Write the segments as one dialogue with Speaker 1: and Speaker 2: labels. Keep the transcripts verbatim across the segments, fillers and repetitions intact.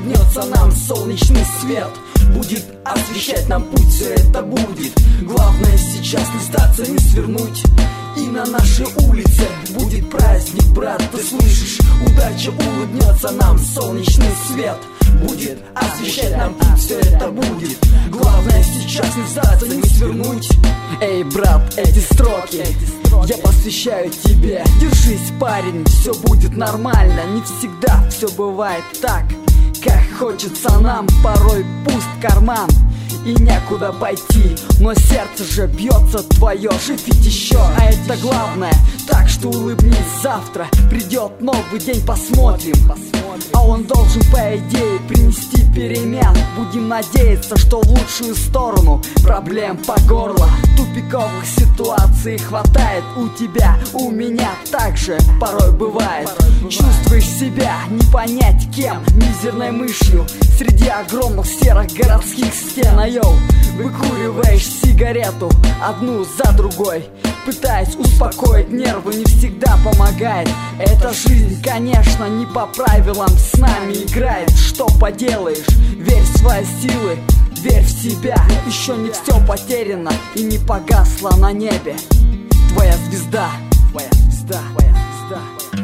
Speaker 1: улыбнется нам солнечный свет, будет освещать нам путь, все это будет. Главное сейчас не сдаться, не свернуть. И на нашей улице будет праздник, брат, ты слышишь? Удача улыбнется нам, солнечный свет будет освещать нам путь, все это будет. Главное сейчас не сдаться, не свернуть. Эй, брат, эти строки я посвящаю тебе. Держись, парень, все будет нормально. Не всегда все бывает так, как хочется нам. Порой пуст карман и некуда пойти, но сердце же бьется твое, жить ведь еще, а это главное. Так что улыбнись, завтра придет новый день, посмотрим. А он должен, по идее, принести перемен. Будем надеяться, что в лучшую сторону. Проблем по горло, тупиковых ситуаций хватает. У тебя, у меня также порой бывает. Чувствуешь себя не понять кем, мизерной мышью среди огромных серых городских стен. А йоу, выкуриваешь сигарету одну за другой, пытаясь успокоить нервы, не всегда помогает. Эта жизнь, конечно, не по правилам с нами играет. Что поделаешь, верь в свои силы, верь в себя. Еще не все потеряно и не погасло на небе твоя звезда, твоя звезда, твоя звезда.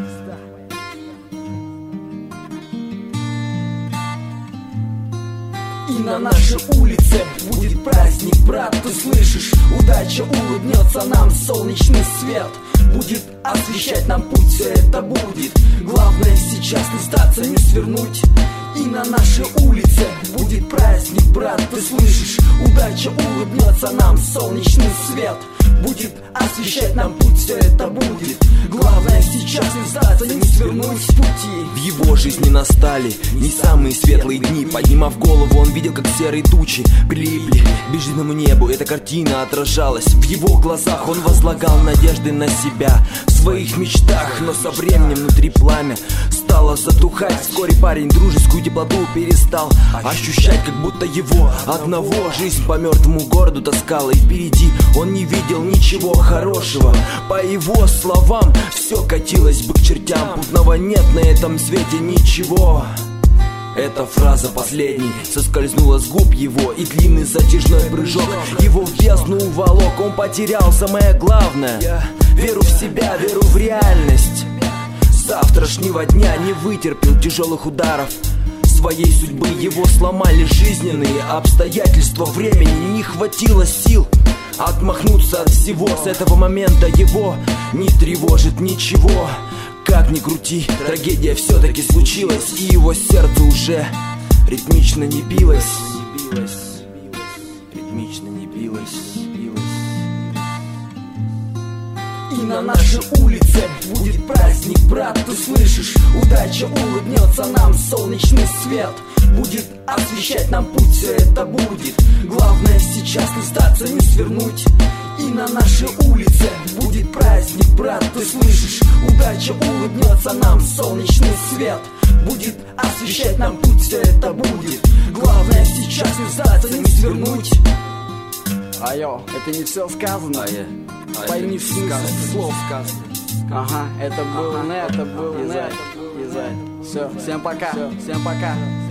Speaker 1: И на нашей улице будет праздник, брат, ты слышишь? Удача улыбнется нам, солнечный свет будет освещать нам путь, все это будет. Главное сейчас не сдаться, не свернуть. И на нашей улице будет праздник, брат, ты слышишь? Удача улыбнется нам, солнечный свет будет освещать нам путь, все это будет. Главное сейчас не сдаться, не свернуть с пути.
Speaker 2: В его жизни настали не самые светлые дни. Поднимав голову, он видел, как серые тучи прилипли к безжизненному небу. Эта картина отражалась в его глазах. Он возлагал надежды на себя в своих мечтах, но со временем внутри пламя стало затухать. Вскоре парень дружескую теплоту перестал ощущать, как будто его одного жизнь по мертвому городу таскала. И впереди он не видел ничего хорошего. По его словам, все катилось бы к чертям. Путного нет на этом свете ничего. Эта фраза последней соскользнула с губ его, и длинный затяжной прыжок его в бездну уволок. Он потерял самое главное — веру в себя, веру в реальность. С завтрашнего дня не вытерпел тяжелых ударов своей судьбы. Его сломали жизненные обстоятельства. Времени не хватило сил отмахнуться от всего. С этого момента его не тревожит ничего. Как ни крути, трагедия все-таки случилась, и его сердце уже ритмично не билось. Ритмично не билось.
Speaker 1: И на нашей улице будет праздник, брат, ты слышишь? Удача улыбнется нам, солнечный свет будет освещать нам путь, все это будет. Главное сейчас не сдаться, не свернуть. И на нашей улице будет праздник, брат, ты слышишь? Удача улыбнется нам, солнечный свет будет освещать нам путь, все это будет. Главное сейчас не сдаться, не свернуть. Айо, это не все сказано. Пойми смысл слов. Ага, это был не, это был не. Все, всем пока, всем пока.